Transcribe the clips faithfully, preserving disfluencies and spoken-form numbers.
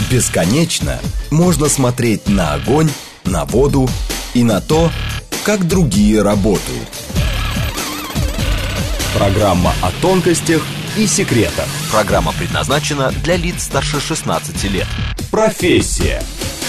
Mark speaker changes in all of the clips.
Speaker 1: Бесконечно можно смотреть на огонь, на воду и на то, как другие работают. Программа о тонкостях и секретах.
Speaker 2: Программа предназначена для лиц старше шестнадцати лет.
Speaker 1: Профессия.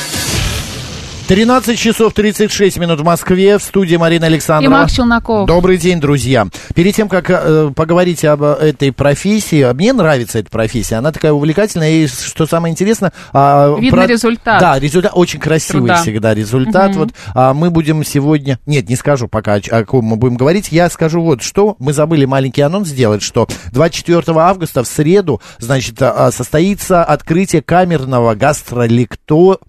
Speaker 3: тринадцать часов тридцать шесть минут в Москве. В студии Марина Александрова.
Speaker 4: И Макс Челноков.
Speaker 3: Добрый день, друзья. Перед тем, как э, поговорить об этой профессии, мне нравится эта профессия. Она такая увлекательная. И, что самое интересное... Э,
Speaker 4: Видно
Speaker 3: про...
Speaker 4: результат.
Speaker 3: Да, результат очень красивый
Speaker 4: Труда.
Speaker 3: всегда результат.
Speaker 4: Угу.
Speaker 3: Вот, а мы будем сегодня... Нет, не скажу пока, о, о ком мы будем говорить. Я скажу вот что. Мы забыли маленький анонс сделать, что двадцать четвёртого августа в среду, значит, состоится открытие камерного гастролекто...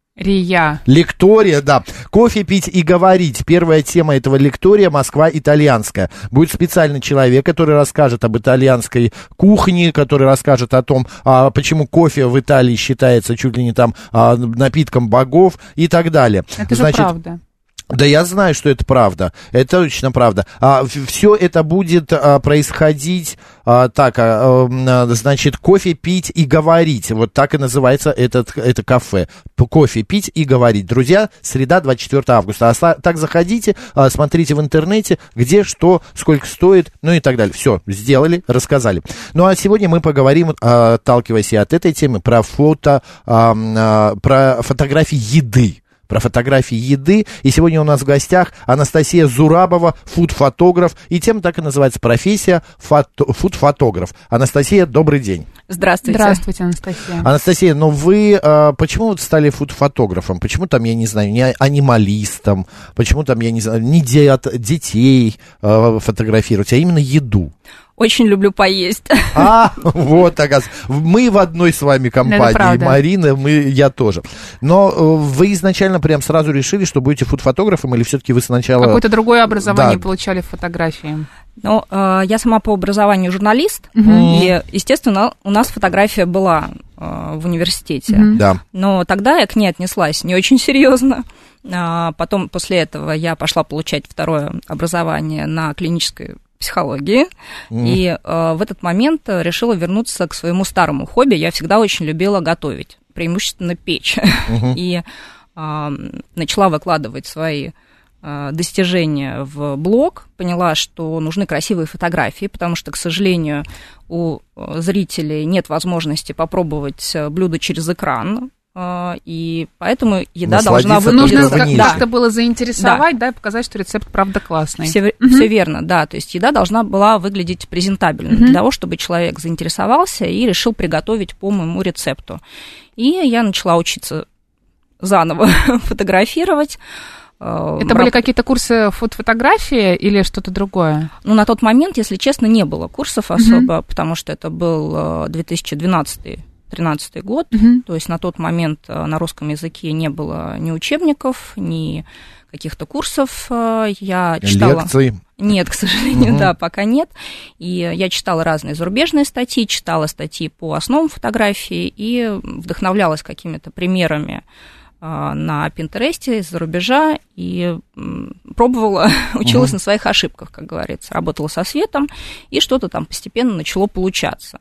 Speaker 4: Рия.
Speaker 3: Лектория, да. Кофе пить и говорить. Первая тема этого лектория — Москва итальянская. Будет специальный человек, который расскажет об итальянской кухне, который расскажет о том, а, почему кофе в Италии считается чуть ли не там а, напитком богов и так далее.
Speaker 4: Это
Speaker 3: Значит,
Speaker 4: же правда.
Speaker 3: Да, я знаю, что это правда. Это точно правда. А, все это будет а, происходить а, так, а, а, значит, кофе пить и говорить. Вот так и называется этот, это кафе. Кофе пить и говорить. Друзья, среда, двадцать четвёртого августа. А так заходите, а, смотрите в интернете, где, что, сколько стоит, ну и так далее. Все, сделали, рассказали. Ну а сегодня мы поговорим, а, отталкиваясь и от этой темы, про фото, а, а, про фотографии еды. Про фотографии еды. И сегодня у нас в гостях Анастасия Зурабова, фуд-фотограф. И тема так и называется — профессия фото- фуд-фотограф. Анастасия, добрый день.
Speaker 5: Здравствуйте.
Speaker 4: Здравствуйте, Анастасия.
Speaker 3: Анастасия, ну вы а, почему вот стали фуд-фотографом? Почему там, я не знаю, не анималистом? Почему там, я не знаю, не дет, детей а, фотографировать, а именно еду?
Speaker 5: Очень люблю поесть.
Speaker 3: А, вот, оказывается. Мы в одной с вами компании, Марина, мы, я тоже. Но вы изначально прям сразу решили, что будете фуд-фотографом, или все-таки вы сначала...
Speaker 4: Какое-то другое образование
Speaker 3: да.
Speaker 4: получали в фотографии?
Speaker 5: Ну, э, я сама по образованию журналист,
Speaker 4: угу.
Speaker 5: и, естественно, у нас фотография была э, в университете.
Speaker 4: Угу.
Speaker 3: Да.
Speaker 5: Но тогда я к ней отнеслась не очень серьезно. А потом, после этого, я пошла получать второе образование на клинической психологии, mm. и э, в этот момент решила вернуться к своему старому хобби. Я всегда очень любила готовить, преимущественно печь, mm-hmm. и э, начала выкладывать свои э, достижения в блог, поняла, что нужны красивые фотографии, потому что, к сожалению, у зрителей нет возможности попробовать блюдо через экран, и поэтому еда должна выглядеть...
Speaker 4: Нужно
Speaker 3: как-
Speaker 4: как-то было заинтересовать, да. да, и показать, что рецепт правда классный.
Speaker 5: Все,
Speaker 4: угу.
Speaker 5: все верно, да, то есть еда должна была выглядеть презентабельно, угу. для того, чтобы человек заинтересовался и решил приготовить по моему рецепту. И я начала учиться заново фотографировать.
Speaker 4: Это были какие-то курсы фотографии или что-то другое?
Speaker 5: Ну, на тот момент, если честно, не было курсов особо, угу. потому что это был две тысячи двенадцатый тринадцатый год, uh-huh. то есть на тот момент на русском языке не было ни учебников, ни каких-то курсов. Я читала...
Speaker 3: Лекций?
Speaker 5: Нет, к сожалению, uh-huh. да, пока нет. И я читала разные зарубежные статьи, читала статьи по основам фотографии и вдохновлялась какими-то примерами на Пинтересте из-за рубежа и пробовала, училась uh-huh. на своих ошибках, как говорится, работала со светом, и что-то там постепенно начало получаться.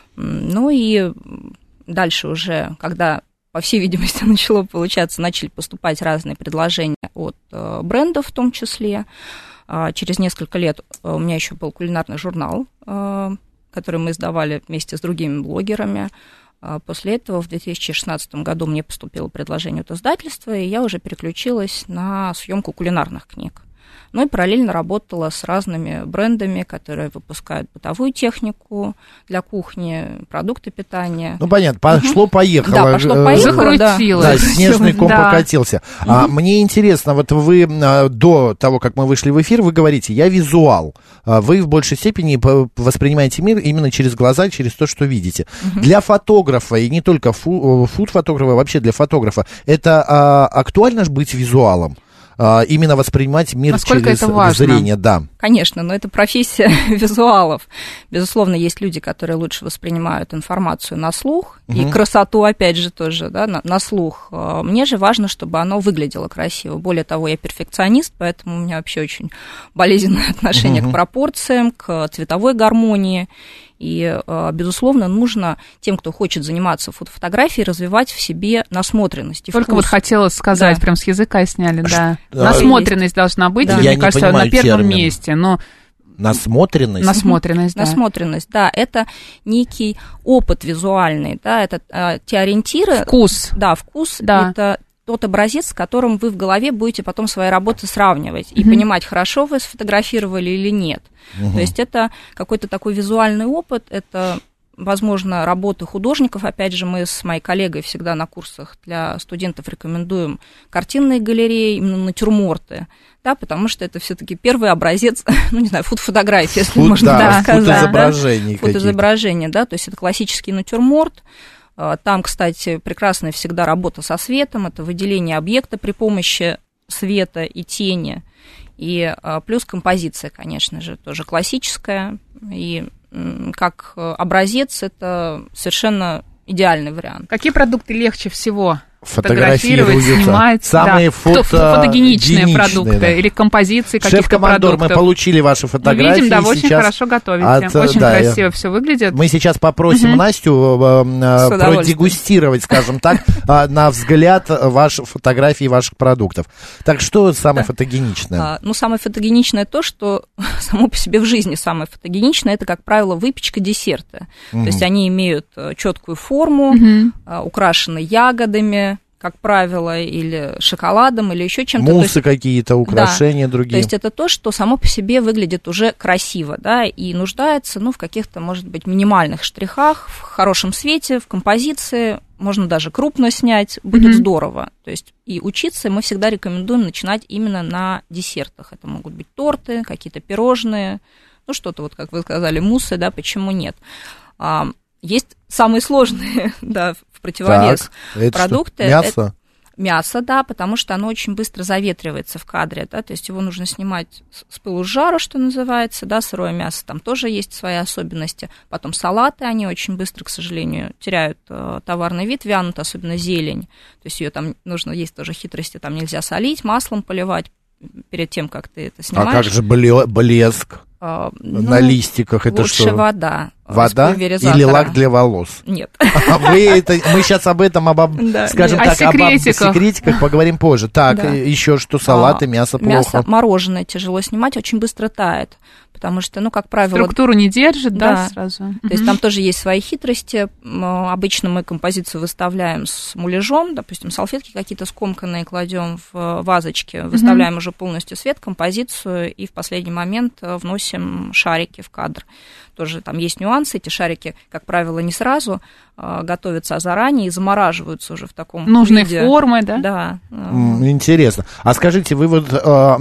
Speaker 5: Ну и дальше уже, когда, по всей видимости, начало получаться, начали поступать разные предложения от брендов в том числе. Через несколько лет у меня еще был кулинарный журнал, который мы издавали вместе с другими блогерами. После этого в две тысячи шестнадцатом году мне поступило предложение от издательства, и я уже переключилась на съемку кулинарных книг. Ну и параллельно работала с разными брендами, которые выпускают бытовую технику для кухни, продукты питания.
Speaker 3: Ну, понятно, пошло-поехало.
Speaker 5: Да, пошло-поехало, да.
Speaker 3: Да, снежный ком
Speaker 4: да.
Speaker 3: покатился. Угу. А, мне интересно, вот вы до того, как мы вышли в эфир, вы говорите, я визуал. Вы в большей степени воспринимаете мир именно через глаза, через то, что видите. Угу. Для фотографа, и не только фу, фуд-фотографа, вообще для фотографа, это а, актуально же быть визуалом? Именно воспринимать мир
Speaker 4: Насколько
Speaker 3: через
Speaker 4: это важно?
Speaker 3: Зрение, да.
Speaker 5: Конечно, но это профессия визуалов. Безусловно, есть люди, которые лучше воспринимают информацию на слух, угу. и красоту, опять же, тоже, да, на, на слух. Мне же важно, чтобы оно выглядело красиво. Более того, я перфекционист, поэтому у меня вообще очень болезненное отношение угу. к пропорциям, к цветовой гармонии. И, безусловно, нужно тем, кто хочет заниматься фотофотографией, развивать в себе насмотренность и
Speaker 4: Только
Speaker 5: вкус.
Speaker 4: вот хотела сказать, да. прям с языка сняли, да. да. Насмотренность должна быть, да. мне
Speaker 3: Я
Speaker 4: кажется, на первом термин. месте, но...
Speaker 3: Насмотренность?
Speaker 4: Насмотренность, да.
Speaker 5: Насмотренность, да, это некий опыт визуальный, да, это а, те ориентиры...
Speaker 4: Вкус.
Speaker 5: Да, вкус,
Speaker 4: да.
Speaker 5: это тот образец, с которым вы в голове будете потом свои работы сравнивать и
Speaker 4: угу.
Speaker 5: понимать, хорошо вы сфотографировали или нет. Угу. То есть это какой-то такой визуальный опыт, это... Возможно, работы художников. Опять же, мы с моей коллегой всегда на курсах для студентов рекомендуем картинные галереи, именно натюрморты, да, потому что это все-таки первый образец, ну, не знаю, фотофотографии, если Фут, можно
Speaker 3: да,
Speaker 5: так сказать.
Speaker 3: Фотоизображение.
Speaker 5: Да? Фотоизображение, да, то есть это классический натюрморт. Там, кстати, прекрасная всегда работа со светом, это выделение объекта при помощи света и тени. И плюс композиция, конечно же, тоже классическая, и как образец это совершенно идеальный вариант.
Speaker 4: Какие продукты легче всего
Speaker 3: фотографировать,
Speaker 4: снимать?
Speaker 3: Самые
Speaker 4: да.
Speaker 3: фото...
Speaker 4: фотогеничные продукты да. или композиции каких-то
Speaker 3: Шеф-командор,
Speaker 4: продуктов.
Speaker 3: Мы получили ваши фотографии.
Speaker 4: Мы видим, да, вы очень хорошо готовите. От, очень да, красиво я... все выглядит.
Speaker 3: Мы сейчас попросим угу. Настю продегустировать, скажем так, на взгляд ваши фотографии ваших продуктов. Так что самое да. фотогеничное?
Speaker 5: А, ну, самое фотогеничное то, что само по себе в жизни самое фотогеничное, это, как правило, выпечка, десерты. Угу. То есть они имеют четкую форму, угу. украшены ягодами, как правило, или шоколадом, или еще чем-то.
Speaker 3: Муссы какие-то, украшения да. другие.
Speaker 5: То есть это то, что само по себе выглядит уже красиво, да, и нуждается, ну, в каких-то, может быть, минимальных штрихах, в хорошем свете, в композиции, можно даже крупно снять, будет mm-hmm. здорово. То есть и учиться мы всегда рекомендуем начинать именно на десертах. Это могут быть торты, какие-то пирожные, ну, что-то вот, как вы сказали, муссы, да, почему нет. Есть самые сложные, да, в противовес
Speaker 3: так,
Speaker 5: продукты.
Speaker 3: Это мясо?
Speaker 5: Это мясо, да, потому что оно очень быстро заветривается в кадре, да, то есть его нужно снимать с пылу с жару, что называется, да, сырое мясо, там тоже есть свои особенности. Потом салаты, они очень быстро, к сожалению, теряют э, товарный вид, вянут, особенно зелень, то есть ее там нужно, есть тоже хитрости, там нельзя солить, маслом поливать перед тем, как ты это снимаешь.
Speaker 3: А как же блеск?
Speaker 5: Uh,
Speaker 3: на
Speaker 5: ну,
Speaker 3: листиках это
Speaker 5: лучше
Speaker 3: что?
Speaker 5: вода.
Speaker 3: Вода или лак для волос?
Speaker 5: Нет.
Speaker 3: А вы это, мы сейчас об этом, об, да, скажем нет. так, об секретиках поговорим позже. Так, да. еще что, салаты, а, мясо плохо?
Speaker 5: Мясо мороженое тяжело снимать, очень быстро тает, потому что, ну, как правило...
Speaker 4: Структуру не держит, да,
Speaker 5: да
Speaker 4: сразу?
Speaker 5: То угу. есть там тоже есть свои хитрости. Обычно мы композицию выставляем с муляжом, допустим, салфетки какие-то скомканные кладем в вазочки, выставляем угу. уже полностью свет, композицию, и в последний момент вносим шарики в кадр. Тоже там есть нюансы, эти шарики, как правило, не сразу а, готовятся, а заранее и замораживаются уже в таком
Speaker 4: нужной
Speaker 5: виде.
Speaker 4: формы, да?
Speaker 5: Да.
Speaker 3: Интересно. А скажите, вы вот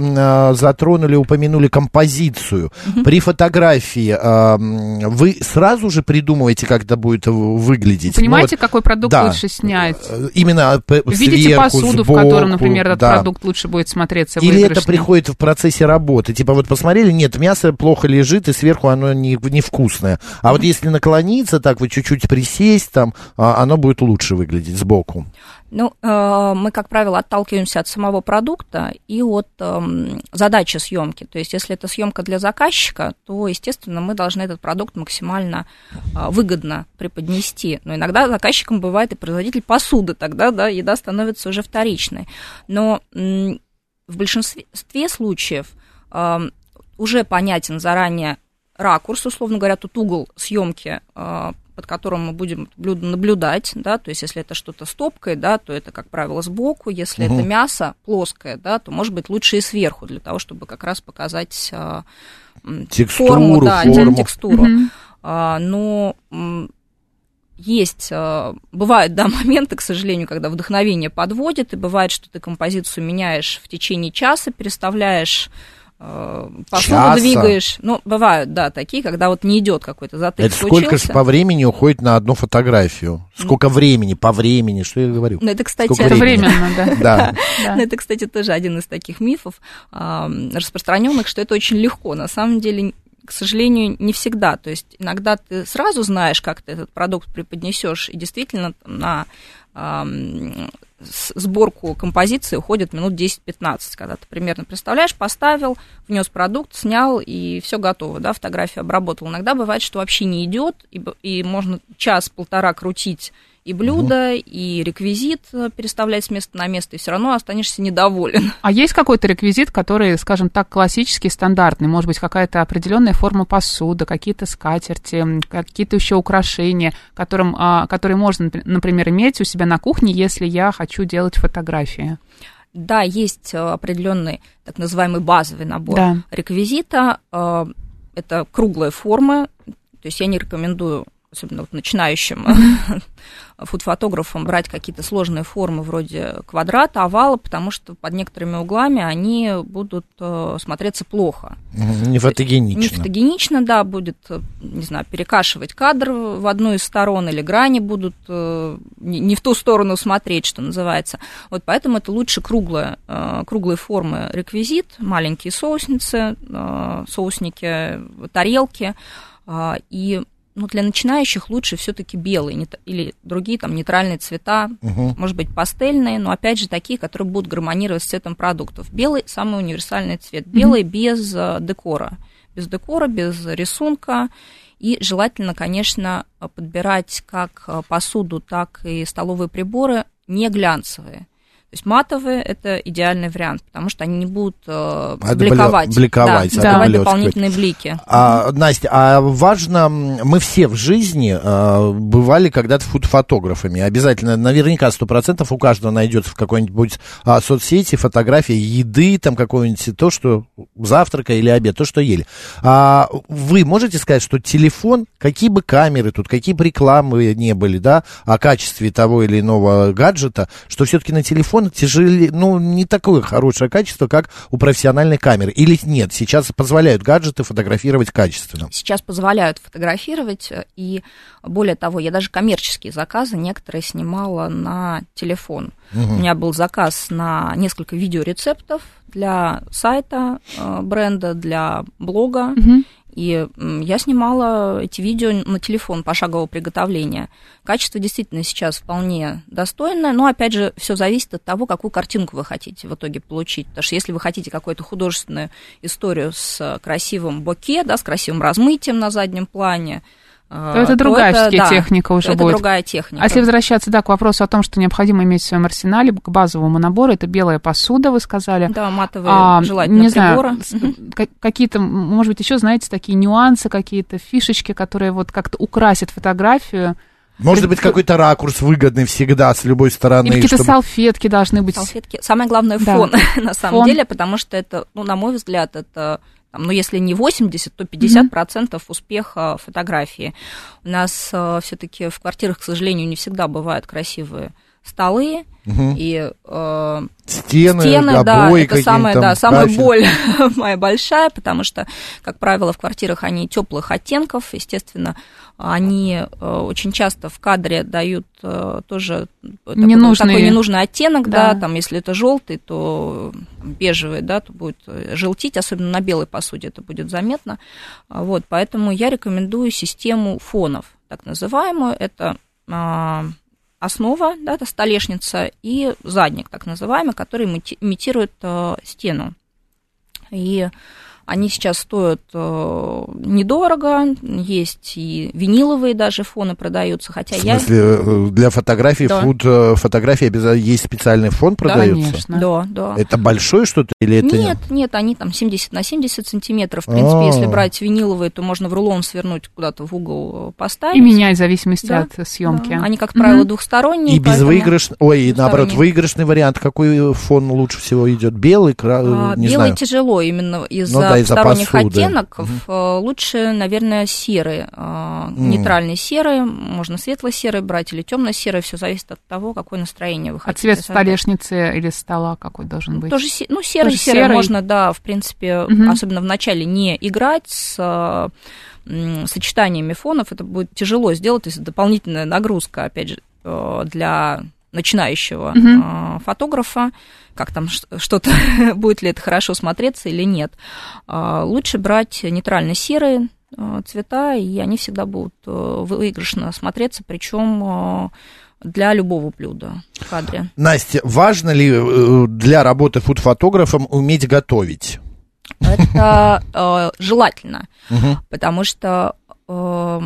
Speaker 3: а, затронули, упомянули композицию. Uh-huh. При фотографии а, вы сразу же придумываете, как это будет выглядеть?
Speaker 4: Вы понимаете,
Speaker 3: вот,
Speaker 4: какой продукт
Speaker 3: да,
Speaker 4: лучше снять?
Speaker 3: Именно сверху,
Speaker 4: видите посуду,
Speaker 3: сбоку,
Speaker 4: в котором, например, этот
Speaker 3: да.
Speaker 4: продукт лучше будет смотреться
Speaker 3: Или
Speaker 4: выигрышнее?
Speaker 3: это приходит в процессе работы? Типа вот посмотрели, нет, мясо плохо лежит, и сверху оно не, не вкусное. А вот если наклониться, так вот чуть-чуть присесть, там, оно будет лучше выглядеть сбоку.
Speaker 5: Ну, э, мы, как правило, отталкиваемся от самого продукта и от э, задачи съемки. То есть, если это съемка для заказчика, то, естественно, мы должны этот продукт максимально э, выгодно преподнести. Но иногда заказчиком бывает и производитель посуды, тогда, да, еда становится уже вторичной. Но э, в большинстве случаев э, уже понятен заранее ракурс, условно говоря, тут угол съемки, под которым мы будем блюдо наблюдать, да, то есть если это что-то с топкой, да, то это, как правило, сбоку, если угу. это мясо плоское, да, то, может быть, лучше и сверху, для того, чтобы как раз показать
Speaker 3: текстуру,
Speaker 5: форму, да,
Speaker 3: форму.
Speaker 5: текстуру.
Speaker 4: Угу.
Speaker 5: А, но есть, бывают, да, моменты, к сожалению, когда вдохновение подводит, и бывает, что ты композицию меняешь в течение часа, переставляешь посуду,
Speaker 3: часа.
Speaker 5: Двигаешь. Ну, бывают, да, такие, когда вот не идет какой-то затык.
Speaker 3: Это сколько же по времени уходит на одну фотографию? Сколько mm. времени, по времени, что я говорю?
Speaker 5: Ну, это, кстати,
Speaker 4: это временно, да.
Speaker 3: да.
Speaker 5: Но это, кстати, тоже один из таких мифов распространенных, что это очень легко. На самом деле, к сожалению, не всегда. То есть иногда ты сразу знаешь, как ты этот продукт преподнесешь, и действительно на сборку композиции уходит минут десять-пятнадцать, когда ты примерно представляешь, поставил, внес продукт, снял, и все готово, да, фотографию обработал. Иногда бывает, что вообще не идет, и, и можно час-полтора крутить и блюдо, угу. и реквизит переставлять с места на место, и все равно останешься недоволен.
Speaker 4: А есть какой-то реквизит, который, скажем так, классический, стандартный? Может быть, какая-то определенная форма посуды, какие-то скатерти, какие-то еще украшения, которым, которые можно, например, иметь у себя на кухне, если я хочу делать фотографии?
Speaker 5: Да, есть определенный так называемый базовый набор да. реквизита. Это круглые формы, то есть я не рекомендую, особенно вот начинающим фуд-фотографам, брать какие-то сложные формы вроде квадрата, овала, потому что под некоторыми углами они будут смотреться плохо.
Speaker 3: Не фотогенично.
Speaker 5: Не фотогенично, да, будет, не знаю, перекашивать кадр в одну из сторон, или грани будут не в ту сторону смотреть, что называется. Вот поэтому это лучше круглые, круглые формы реквизит, маленькие соусницы, соусники, тарелки, и ну, для начинающих лучше все-таки белые или другие там нейтральные цвета, угу. может быть, пастельные, но опять же такие, которые будут гармонировать с цветом продуктов. Белый – самый универсальный цвет. Белый угу. без декора, без декора, без рисунка. И желательно, конечно, подбирать как посуду, так и столовые приборы не глянцевые. То есть матовые – это идеальный вариант, потому что они не будут э, бликовать,
Speaker 3: бликовать,
Speaker 5: да, давать дополнительные блики.
Speaker 3: А, Настя, а важно, мы все в жизни а, бывали когда-то фуд-фотографами. Обязательно, наверняка, сто процентов у каждого найдется в какой-нибудь а, соцсети фотография еды, там какое-нибудь то, что завтрака или обед, то, что ели. А, вы можете сказать, что телефон, какие бы камеры тут, какие бы рекламы не были, да, о качестве того или иного гаджета, что все-таки на телефон тяжелее, ну, не такое хорошее качество, как у профессиональной камеры. Или нет, сейчас позволяют гаджеты фотографировать качественно?
Speaker 5: Сейчас позволяют фотографировать, и более того, я даже коммерческие заказы некоторые снимала на телефон. Угу. У меня был заказ на несколько видеорецептов для сайта бренда, для блога, угу. И я снимала эти видео на телефон пошагового приготовления. Качество действительно сейчас вполне достойное, но, опять же, все зависит от того, какую картинку вы хотите в итоге получить. Потому что если вы хотите какую-то художественную историю с красивым боке, да, с красивым размытием на заднем плане,
Speaker 4: то это другая то это, да, техника уже
Speaker 5: это
Speaker 4: будет.
Speaker 5: другая техника.
Speaker 4: А если возвращаться, да, к вопросу о том, что необходимо иметь в своем арсенале, к базовому набору, это белая посуда, вы сказали.
Speaker 5: Да, матовые, а, желательно,
Speaker 4: не
Speaker 5: приборы.
Speaker 4: Знаю, какие-то, может быть, еще, знаете, такие нюансы, какие-то фишечки, которые вот как-то украсят фотографию.
Speaker 3: Может быть, какой-то ракурс выгодный всегда с любой стороны.
Speaker 4: Или какие-то
Speaker 3: чтобы...
Speaker 4: салфетки должны быть.
Speaker 5: Салфетки. Самое главное,
Speaker 4: да.
Speaker 5: фон, на самом фон. деле, потому что это, ну, на мой взгляд, это... Там, ну, если не восемьдесят, то пятьдесят процентов mm-hmm. успеха фотографии. У нас э, все-таки в квартирах, к сожалению, не всегда бывают красивые столы mm-hmm. и э,
Speaker 3: стены,
Speaker 5: стены да, это самая,
Speaker 3: там,
Speaker 5: да, самая боль моя большая, потому что, как правило, в квартирах они теплых оттенков, естественно, они э, очень часто в кадре дают э, тоже такой, такой ненужный оттенок, да. да, там, если это желтый, то бежевый, да, то будет желтить, особенно на белой посуде это будет заметно, вот, поэтому я рекомендую систему фонов, так называемую, это э, основа, да, это столешница, и задник, так называемый, который имитирует э, стену, и они сейчас стоят э, недорого, есть и виниловые даже фоны продаются, хотя
Speaker 3: в смысле, я... для фотографий, да. фуд, фотографии обязательно есть специальный фон продается?
Speaker 4: Да, конечно.
Speaker 5: Да, да.
Speaker 3: Это большое что-то или это...
Speaker 5: Нет, нет, они там семьдесят на семьдесят сантиметров, в принципе, А-а-а. если брать виниловые, то можно в рулон свернуть, куда-то в угол поставить.
Speaker 4: И менять в зависимости да, от съемки.
Speaker 5: Да. Они, как правило, mm-hmm. двухсторонние.
Speaker 3: И безвыигрышный, ой, наоборот, выигрышный вариант, какой фон лучше всего идет? Белый, кра...
Speaker 5: а,
Speaker 3: не
Speaker 5: белый
Speaker 3: знаю.
Speaker 5: тяжело, именно из-за
Speaker 3: ну, да,
Speaker 5: сторонних
Speaker 3: посуды.
Speaker 5: оттенков,
Speaker 3: угу.
Speaker 5: лучше, наверное, серый, mm. нейтральный серый, можно светло-серый брать или темно-серый, все зависит от того, какое настроение вы хотите.
Speaker 4: А цвет столешницы или стола какой должен быть?
Speaker 5: Тоже, ну, серый, Тоже серый, серый можно, да, в принципе, угу. особенно в начале не играть с сочетаниями фонов, это будет тяжело сделать, то есть дополнительная нагрузка, опять же, для начинающего uh-huh. фотографа, как там что-то, будет ли это хорошо смотреться или нет. Лучше брать нейтрально-серые цвета, и они всегда будут выигрышно смотреться, причем для любого блюда. в кадре.
Speaker 3: Настя, важно ли для работы фуд-фотографом уметь готовить?
Speaker 5: Это э, желательно,
Speaker 3: Угу.
Speaker 5: потому что э,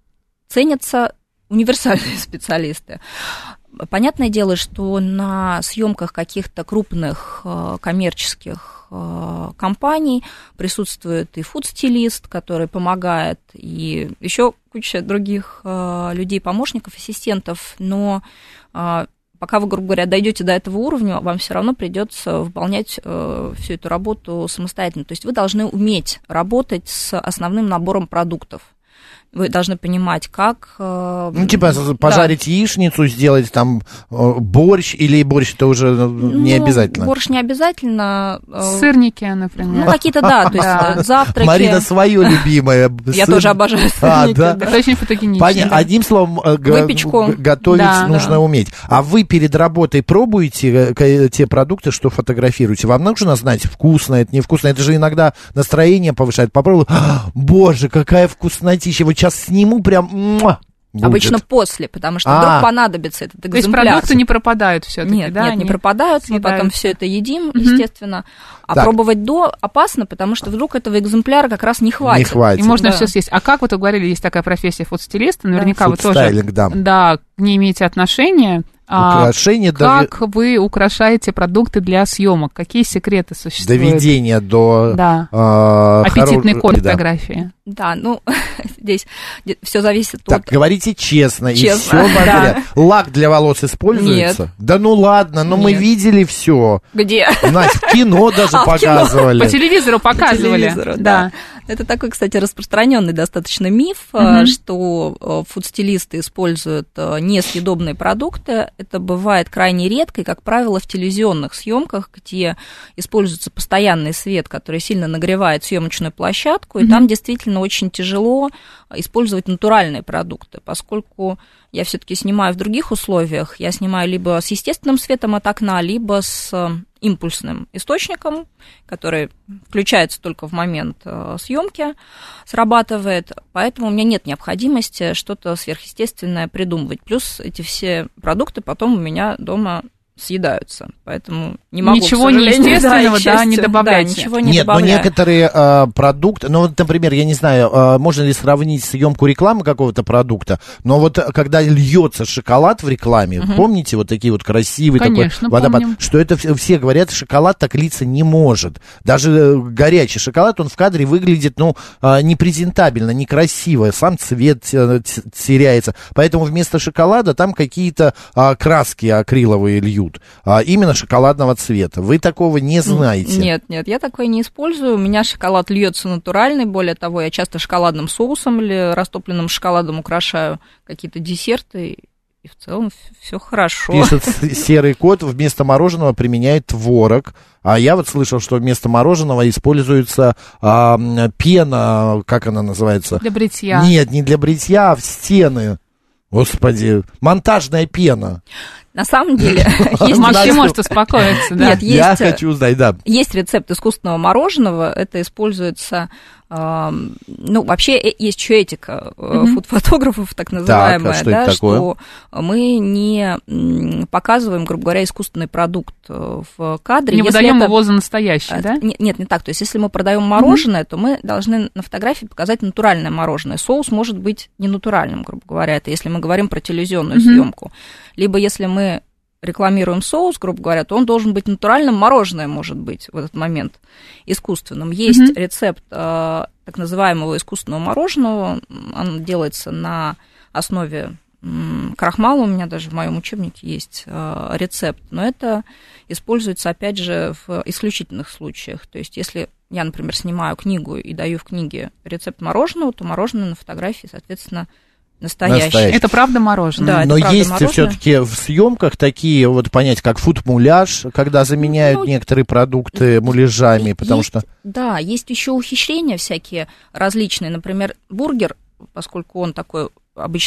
Speaker 5: ценятся универсальные специалисты. Понятное дело, что на съемках каких-то крупных э, коммерческих э, компаний присутствует и фуд-стилист, который помогает, и еще куча других э, людей, помощников, ассистентов, но э, пока вы, грубо говоря, дойдете до этого уровня, вам все равно придется выполнять э, всю эту работу самостоятельно. То есть вы должны уметь работать с основным набором продуктов. Вы должны понимать, как... Э,
Speaker 3: Ну, типа пожарить
Speaker 5: да.
Speaker 3: яичницу, сделать там э, борщ, или борщ это уже не
Speaker 5: ну,
Speaker 3: обязательно?
Speaker 5: Борщ не обязательно. Э,
Speaker 4: Сырники, например.
Speaker 5: Ну, какие-то, да, то есть
Speaker 4: Да.
Speaker 5: завтраки.
Speaker 3: Марина свое любимое.
Speaker 5: Я
Speaker 3: Сыр-
Speaker 5: тоже обожаю
Speaker 3: А,
Speaker 5: сырники.
Speaker 3: да?
Speaker 4: Это очень фотогенично.
Speaker 3: Понятно.
Speaker 4: да.
Speaker 3: Одним словом, э, г-
Speaker 5: Выпечку.
Speaker 3: г- готовить
Speaker 4: Да,
Speaker 3: нужно
Speaker 5: да.
Speaker 3: уметь. А вы перед работой пробуете э, к- те продукты, что фотографируете? Вам нужно знать, вкусно это, невкусно? Это же иногда настроение повышает. Попробую, «А, боже, какая вкуснотища. Вот сейчас сниму прям... муа, будет».
Speaker 5: Обычно после, потому что
Speaker 3: А.
Speaker 5: вдруг понадобится этот
Speaker 4: То есть
Speaker 5: экземпляр.
Speaker 4: продукты не пропадают все-таки,
Speaker 5: Нет,
Speaker 4: да?
Speaker 5: нет, не
Speaker 4: они
Speaker 5: пропадают, мы потом
Speaker 4: съедаются.
Speaker 5: все это едим,
Speaker 4: Мгм.
Speaker 5: естественно. А
Speaker 3: Так.
Speaker 5: пробовать до опасно, потому что вдруг этого экземпляра как раз не хватит.
Speaker 3: Не хватит.
Speaker 4: И можно
Speaker 5: Да.
Speaker 4: все съесть. А как вот вы говорили, есть такая профессия фудстилиста, наверняка вы тоже
Speaker 3: Фудстайлинг, да.
Speaker 4: да, к ней имеете отношение. А
Speaker 3: Украшение до,
Speaker 4: как вы украшаете продукты для съемок? Какие секреты существуют?
Speaker 3: доведения до...
Speaker 4: Да.
Speaker 3: э,
Speaker 4: Аппетитный
Speaker 3: хоро-
Speaker 4: код
Speaker 3: да.
Speaker 4: фотографии.
Speaker 5: Да, ну, здесь все зависит
Speaker 3: Так,
Speaker 5: от...
Speaker 3: говорите честно, и
Speaker 5: Честно.
Speaker 3: все
Speaker 4: Да.
Speaker 3: Лак для волос используется?
Speaker 5: Нет.
Speaker 3: Да ну ладно, но мы
Speaker 5: Нет.
Speaker 3: видели все.
Speaker 5: Где?
Speaker 3: Настя, в кино даже
Speaker 5: А, в кино.
Speaker 3: показывали.
Speaker 4: По телевизору показывали.
Speaker 5: телевизору,
Speaker 4: да.
Speaker 5: Это такой, кстати, распространенный достаточно миф,
Speaker 4: Мгм.
Speaker 5: что э, фудстилисты используют э, несъедобные продукты. Это бывает крайне редко, и, как правило, в телевизионных съемках, где используется постоянный свет, который сильно нагревает съемочную площадку, и
Speaker 4: Мгм.
Speaker 5: там действительно очень тяжело использовать натуральные продукты, поскольку я все-таки снимаю в других условиях. Я снимаю либо с естественным светом от окна, либо с э, импульсным источником, который включается только в момент э, съемки, срабатывает. Поэтому у меня нет необходимости что-то сверхъестественное придумывать. Плюс эти все продукты потом у меня дома съедаются, поэтому не могу,
Speaker 4: Ничего
Speaker 5: к сожалению,
Speaker 4: неестественного,
Speaker 5: к
Speaker 4: да, не
Speaker 5: счастью,
Speaker 4: добавляйте.
Speaker 5: Да, ничего не
Speaker 3: Нет, но
Speaker 5: добавляю.
Speaker 3: некоторые э, продукты, ну вот, например, я не знаю, э, можно ли сравнить съемку рекламы какого-то продукта, но вот э, когда льется шоколад в рекламе,
Speaker 5: Мгм.
Speaker 3: помните, вот такие вот красивые
Speaker 4: Конечно,
Speaker 3: такой водопад,
Speaker 4: помним.
Speaker 3: что это все, все говорят, шоколад так литься не может. Даже э, горячий шоколад, он в кадре выглядит, ну, э, непрезентабельно, некрасиво, сам цвет э, т- теряется. Поэтому вместо шоколада там какие-то э, краски акриловые льют, а именно шоколадного цвета. Вы такого не знаете?
Speaker 5: Нет, нет, я такое не использую. У меня шоколад льется натуральный. Более того, я часто шоколадным соусом или растопленным шоколадом украшаю какие-то десерты. И в целом все хорошо.
Speaker 3: Пишет с- серый кот, вместо мороженого применяет творог. А я вот слышал, что вместо мороженого используется а, м, пена, как она называется?
Speaker 4: Для бритья.
Speaker 3: Нет, не для бритья, а в стены. Господи, монтажная пена.
Speaker 5: На самом деле, есть
Speaker 4: Максим
Speaker 5: еще-
Speaker 4: может успокоиться, да.
Speaker 5: Нет,
Speaker 3: Я
Speaker 5: есть, э,
Speaker 3: хочу узнать, да.
Speaker 5: есть рецепт искусственного мороженого. Это используется... э, Ну, вообще э, есть еще этика э,
Speaker 4: Мгм.
Speaker 5: фуд-фотографов, так
Speaker 3: а
Speaker 5: называемая,
Speaker 3: что
Speaker 5: да,
Speaker 3: это такое?
Speaker 5: что мы не м, показываем, грубо говоря, искусственный продукт э, в кадре.
Speaker 4: Не
Speaker 5: если
Speaker 4: выдаем
Speaker 5: это-
Speaker 4: его за настоящий,
Speaker 5: А,
Speaker 4: да?
Speaker 5: не- Нет, не так. То есть, если мы продаем мороженое, то мы должны на фотографии показать натуральное мороженое. Соус может быть не натуральным, грубо говоря. Это если мы говорим про телевизионную
Speaker 4: Мгм.
Speaker 5: съемку. Либо если мы рекламируем соус, грубо говоря, то он должен быть натуральным, мороженое может быть в этот момент искусственным. Есть
Speaker 4: Мгм.
Speaker 5: рецепт э, так называемого искусственного мороженого. Он делается на основе м, крахмала. У меня даже в моем учебнике есть э, рецепт. Но это используется, опять же, в исключительных случаях. То есть, если я, например, снимаю книгу и даю в книге рецепт мороженого, то мороженое на фотографии, соответственно, настоящее.
Speaker 3: Настоящее.
Speaker 4: Это правда мороженое.
Speaker 5: Да, это
Speaker 3: Но
Speaker 5: правда
Speaker 3: есть
Speaker 5: мороженое.
Speaker 3: все-таки в съемках такие вот понятия, как фуд-муляж, когда заменяют
Speaker 5: Ну,
Speaker 3: некоторые продукты муляжами, потому
Speaker 5: Есть-
Speaker 3: что...
Speaker 5: Да, есть еще ухищрения всякие различные. Например, бургер, поскольку он такой обычно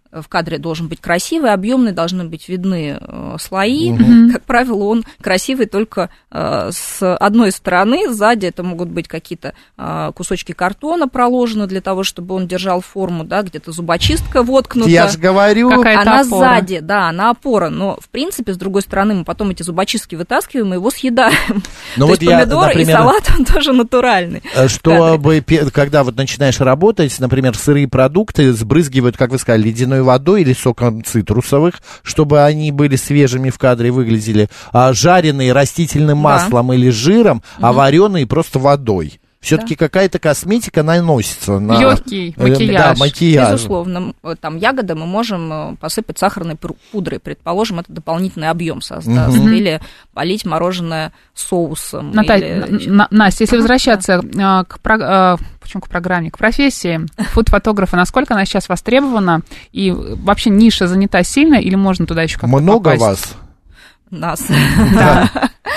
Speaker 5: в кадре должен быть красивый, объемный, должны быть видны э, слои.
Speaker 3: Угу.
Speaker 5: Как правило, он красивый только э, с одной стороны, сзади это могут быть какие-то э, кусочки картона проложены для того, чтобы он держал форму, да, где-то зубочистка воткнута.
Speaker 3: Я же говорю,
Speaker 4: какая-то
Speaker 5: она
Speaker 4: опора.
Speaker 5: сзади, да, она опора, но, в принципе, с другой стороны, мы потом эти зубочистки вытаскиваем и его съедаем.
Speaker 3: Ну
Speaker 5: То
Speaker 3: вот
Speaker 5: есть
Speaker 3: я,
Speaker 5: помидор
Speaker 3: например,
Speaker 5: и салат, он тоже натуральный.
Speaker 3: Чтобы, когда вот начинаешь работать, например, сырые продукты сбрызгивают, как вы сказали, ледяной водой или соком цитрусовых, чтобы они были свежими в кадре, выглядели, а жареные растительным маслом, да, или жиром, угу, а вареные просто водой. Все-таки, да, какая-то косметика наносится на...
Speaker 4: Легкий макияж.
Speaker 3: Да, макияж.
Speaker 5: Безусловно, там ягоды мы можем посыпать сахарной пудрой, предположим, это дополнительный объем создаст, угу, или полить мороженое соусом.
Speaker 4: Наталья,
Speaker 5: или...
Speaker 4: На, Настя, если возвращаться да. к, про, почему к программе, к профессии фуд-фотографа, насколько она сейчас востребована, и вообще ниша занята сильно, или можно туда еще как-то
Speaker 3: Много
Speaker 4: попасть?
Speaker 3: вас?
Speaker 5: Нас.
Speaker 4: Да.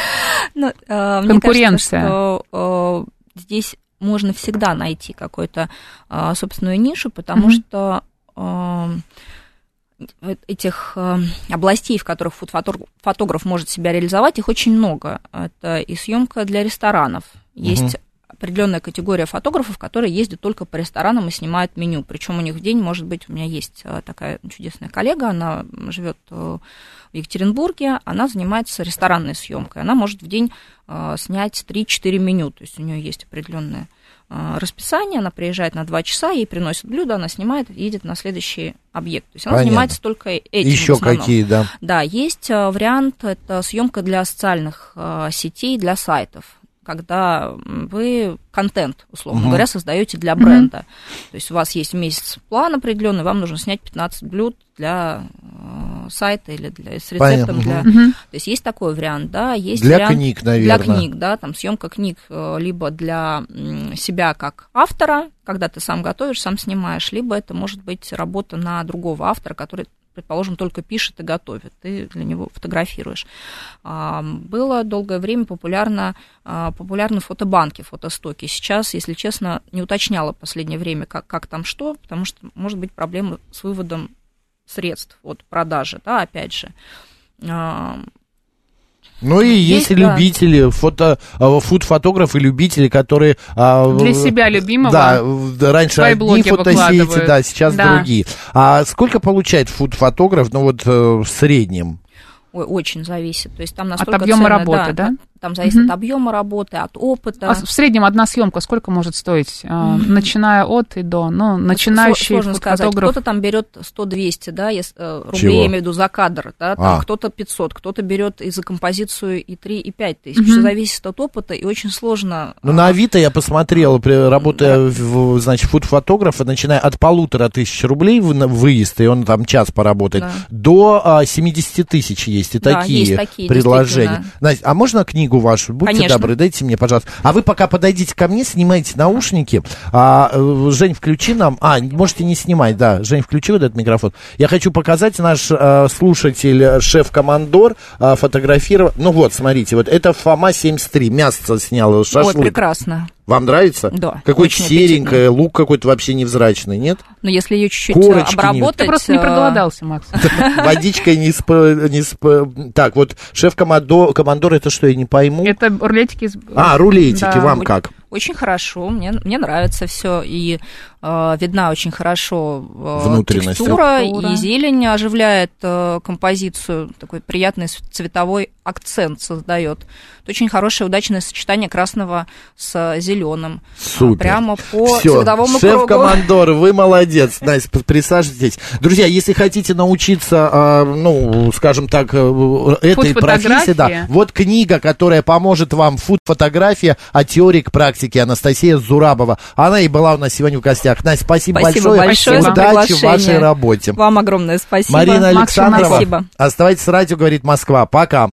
Speaker 5: Конкуренция. Здесь можно всегда найти какую-то а, собственную нишу, потому mm-hmm. что а, этих а, областей, в которых фуд-фотограф может себя реализовать, их очень много. Это и съемка для ресторанов. Есть mm-hmm. определенная категория фотографов, которые ездят только по ресторанам и снимают меню. Причем у них в день, может быть, у меня есть такая чудесная коллега, она живет в Екатеринбурге, она занимается ресторанной съемкой. Она может в день э, снять три-четыре меню, то есть у нее есть определенное э, расписание, она приезжает на два часа, ей приносят блюдо, она снимает, едет на следующий объект. То есть она Понятно. занимается только этим.
Speaker 3: Еще какие, да?
Speaker 5: Да, есть э, вариант, это съемка для социальных э, сетей, для сайтов, когда вы контент, условно uh-huh. говоря, создаете для бренда. Uh-huh. То есть у вас есть месяц план определенный, вам нужно снять пятнадцать блюд для э, сайта или для, с рецептом. Для... Uh-huh. То есть есть такой вариант, да, есть
Speaker 3: для
Speaker 5: вариант
Speaker 3: книг, наверное.
Speaker 5: Для книг, да, там съемка книг либо для себя как автора, когда ты сам готовишь, сам снимаешь, либо это может быть работа на другого автора, который, предположим, только пишет и готовит, ты для него фотографируешь. Было долгое время популярно, популярны фотобанки, фотостоки. Сейчас, если честно, не уточняла в последнее время, как, как там что, потому что, может быть, проблемы с выводом средств от продажи, да, опять же.
Speaker 3: Ну и есть, есть да. любители, фото, фуд-фотографы, любители, которые...
Speaker 4: Для себя любимого.
Speaker 3: Да, раньше одни фотосети, да, сейчас да. другие. А сколько получает фуд-фотограф, ну вот в среднем?
Speaker 5: Ой, очень зависит. То есть там настолько
Speaker 4: от объема
Speaker 5: цены,
Speaker 4: работы, да?
Speaker 5: да? Там зависит угу. от объема работы, от опыта.
Speaker 4: А в среднем одна съемка сколько может стоить, mm-hmm. начиная от и до? Ну, начинающий
Speaker 5: Сложно сказать.
Speaker 4: фотограф...
Speaker 5: Кто-то там берет сто-двести, да, рублей,
Speaker 3: Чего?
Speaker 5: Я имею в виду за кадр, да, там а. кто-то пятьсот, кто-то берет и за композицию и три, и пять тысяч. Mm-hmm. Все зависит от опыта, и очень сложно.
Speaker 3: Ну, на Авито я посмотрел, работая, да. в, значит, фуд-фотографа, начиная от полутора тысяч рублей в выезд, и он там час поработает, да. до а, семьдесят тысяч есть и
Speaker 5: да,
Speaker 3: такие,
Speaker 5: есть такие
Speaker 3: предложения. Настя, а можно книгу вашу? Будьте
Speaker 5: Конечно.
Speaker 3: добры, дайте мне, пожалуйста. А вы пока подойдите ко мне, снимайте наушники. А, Жень, включи нам. А, можете не снимать, да. Жень, включи вот этот микрофон. Я хочу показать, наш а, слушатель, шеф-командор, а, фотографировал. Ну вот, смотрите, вот это Фома семьдесят три. Мясо снял, шашлык.
Speaker 5: Вот, прекрасно.
Speaker 3: Вам нравится?
Speaker 5: Да.
Speaker 3: Какой-то серенький, лук какой-то вообще невзрачный, нет?
Speaker 5: Но если ее чуть-чуть
Speaker 3: Корочки
Speaker 5: обработать...
Speaker 4: Ты просто не проголодался, Макс.
Speaker 3: Водичкой не сп... Так, вот шеф-командор, это что, я не пойму?
Speaker 4: Это рулетики.
Speaker 3: А, рулетики, вам как?
Speaker 5: Очень хорошо, мне, мне нравится все, и э, видна очень хорошо э, текстура, и зелень оживляет э, композицию, такой приятный цветовой акцент создает. Это очень хорошее, удачное сочетание красного с зеленым.
Speaker 3: Супер.
Speaker 5: Прямо по
Speaker 3: Всё.
Speaker 5: цветовому кругу.
Speaker 3: Шеф-командор, вы молодец. Настя, присаживайтесь. Друзья, если хотите научиться, э, ну, скажем так, э, этой профессии, да, вот книга, которая поможет вам, фуд-фотография, а теория к практике. Анастасия Зурабова. Она и была у нас сегодня в гостях. Настя, спасибо,
Speaker 5: спасибо
Speaker 3: большое.
Speaker 5: большое.
Speaker 3: Удачи в вашей работе.
Speaker 5: Вам огромное спасибо.
Speaker 3: Марина
Speaker 5: Макс,
Speaker 3: Александрова.
Speaker 5: спасибо.
Speaker 3: Оставайтесь с радио, говорит Москва. Пока.